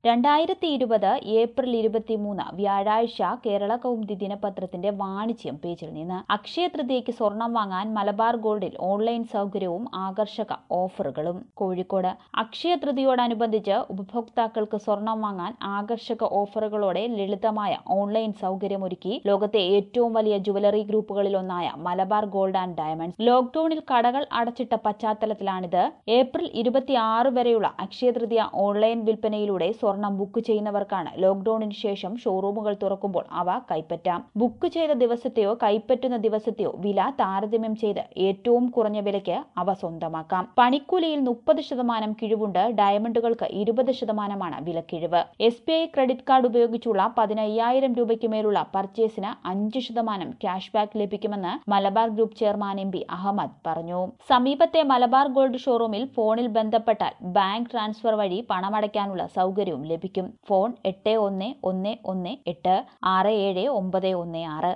2020 April 23 വ്യാഴാഴ്ച കേരള കൗമുദി ദിനപത്രത്തിന്റെ വാണിജ്യം പേജിൽ നിന്ന് അക്ഷയ തൃതീയയ്ക്ക് സ്വർണം വാങ്ങാൻ മലബാർ ഗോൾഡിൽ ഓൺലൈൻ സൗകര്യവും ആകർഷക ഓഫറുകളും. കോഴിക്കോട് അക്ഷയ തൃതീയോടനുബന്ധിച്ച് ഉപഭോക്താക്കൾക്ക് സ്വർണം വാങ്ങാൻ ആകർഷക ഓഫറുകളോടെ ലളിതമായ ഓൺലൈൻ സൗകര്യമൊരുക്കി ലോകത്തെ ഏറ്റവും വലിയ ജുവലറി ഗ്രൂപ്പുകളിലൊന്നായ മലബാർ ഗോൾഡ് ആൻഡ് ഡയമണ്ട്സ്. ലോക്ഡൌണിൽ കടകൾ അടച്ചിട്ട പശ്ചാത്തലത്തിലാണിത്. ഏപ്രിൽ 26 വരെയുള്ള അക്ഷയ തൃതീയ ഓൺലൈൻ വിൽപ്പനയിലൂടെ സ്വർണം ബുക്ക് ചെയ്യുന്നവർക്കാണ് ലോക്ഡൌണിന് ശേഷം ഷോറൂമുകൾ തുറക്കുമ്പോൾ അവ കൈപ്പറ്റാം. ബുക്ക് ചെയ്ത ദിവസത്തെയോ കൈപ്പറ്റുന്ന ദിവസത്തെയോ വില താരതമ്യം ചെയ്ത് ഏറ്റവും കുറഞ്ഞ വിലയ്ക്ക് അവ സ്വന്തമാക്കാം. പണിക്കൂലിയിൽ 30% കിഴിവുണ്ട്. ഡയമണ്ടുകൾക്ക് 20% വിലക്കിഴിവ്. SBI ക്രെഡിറ്റ് കാർഡ് ഉപയോഗിച്ചുള്ള 15,000 രൂപയ്ക്ക് മേലുള്ള പർച്ചേസിന് 5% ക്യാഷ് ബാക്ക് ലഭിക്കുമെന്ന് Malabar group chairman MB Ahmed പറഞ്ഞു. സമീപത്തെ മലബാർ ഗോൾഡ് ഷോറൂമിൽ ഫോണിൽ ബന്ധപ്പെട്ടാൽ ബാങ്ക് ട്രാൻസ്ഫർ വഴി പണമടയ്ക്കാനുള്ള സൗകര്യവും ലഭിക്കും. ഫോൺ 8118679916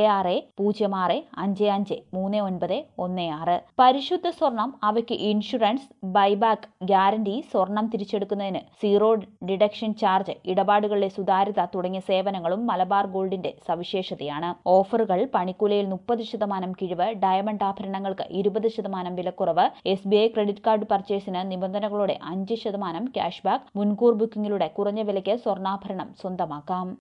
8606553916. പരിശുദ്ധ സ്വർണം, അവയ്ക്ക് ഇൻഷുറൻസ്, ബൈബാക്ക് ഗ്യാരണ്ടി, സ്വർണം തിരിച്ചെടുക്കുന്നതിന് 0 ഡിഡക്ഷൻ ചാർജ്, ഇടപാടുകളിലെ സുതാര്യത തുടങ്ങിയ സേവനങ്ങളും മലബാർ ഗോൾഡിന്റെ സവിശേഷതയാണ്. ഓഫറുകൾ: പണിക്കൂലിയിൽ 30% കിഴിവ്, ഡയമണ്ട് ആഭരണങ്ങൾക്ക് 20% വിലക്കുറവ്, SBI ക്രെഡിറ്റ് കാർഡ് പർച്ചേസിന് നിബന്ധനകളോടെ 5% ക്യാഷ് ബാക്ക്, മുൻകൂർ ബുക്കിംഗിലൂടെ കുറഞ്ഞ വിലയ്ക്ക് സ്വർണ്ണാഭരണം സ്വന്തമാക്കാം.